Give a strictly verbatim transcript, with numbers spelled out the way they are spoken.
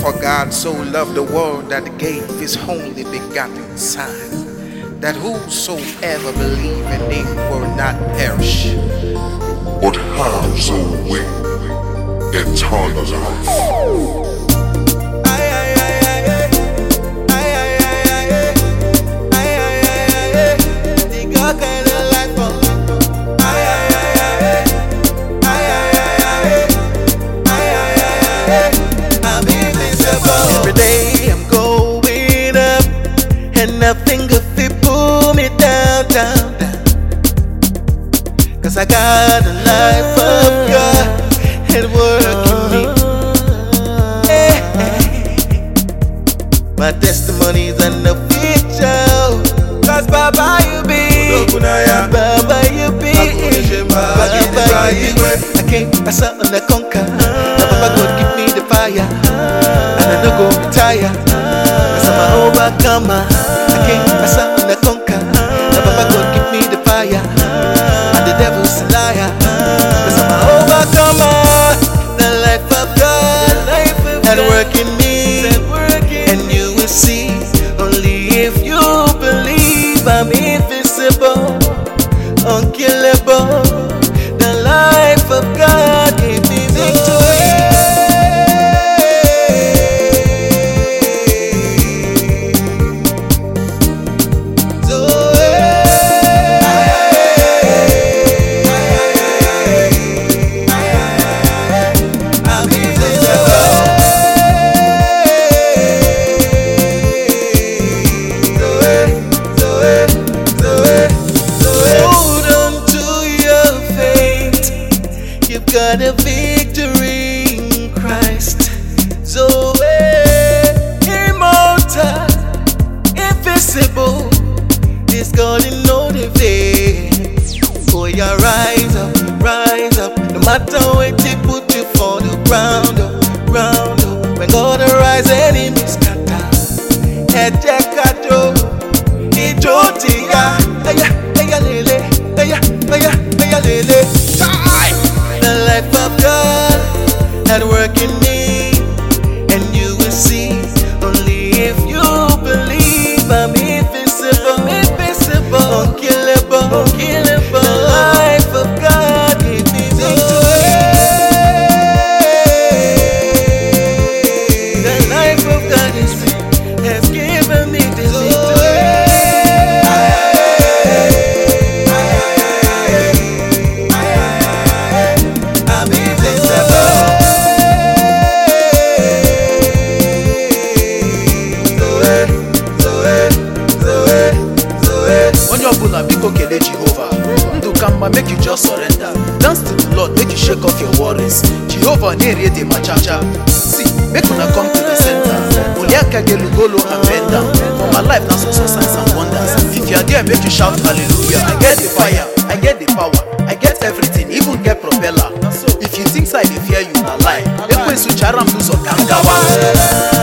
For God so loved the world that he gave his only begotten Son, that whosoever believe in him will not perish, but have so win eternal life. Every day I'm going up, and nothing good to pull me down, down, down. Cause I got a life of God and work in me. Hey, hey. My testimonies are no picture, cause Baba you be, Baba you be, Baba you be. I came, I saw on the conquer. Now Baba God give me the fire, and I no go retire, cause I'm a overcomer. I came, I saw on the conquer. Now Baba God give me the fire, and the devil's a liar, cause I'm a overcomer. The life of God and work in me, and you will see. Only if you believe I'm invisible, unkillable. The life of God gave me victory. Got a victory in Christ. Zoe, immortal, invisible, this God in no defense. Oh yeah, rise up, rise up. No matter what they put you for the ground up, ground up. When God arise, enemies scatter. Ejekado, ijotiya, aya, aya lele, aya, aya, aya lele. The life of God at work in me, and you will see. Only if you believe I'm invisible, invisible, unkillable, unkillable. The life of God gave me victory. The life of God is, has given me this victory. Biko kele Jehovah, Ndukamba make you just surrender. Dance to the Lord, make you shake off your worries. Jehovah nere de machacha. See, make una come to the center. Uliaka gelugolo and bend down. For my life now some signs and wonders. If you are there, make you shout hallelujah. I get the fire, I get the power, I get everything, even get propeller. If you think I dey fear you, na lie. Ekwe su charam do so kangawa.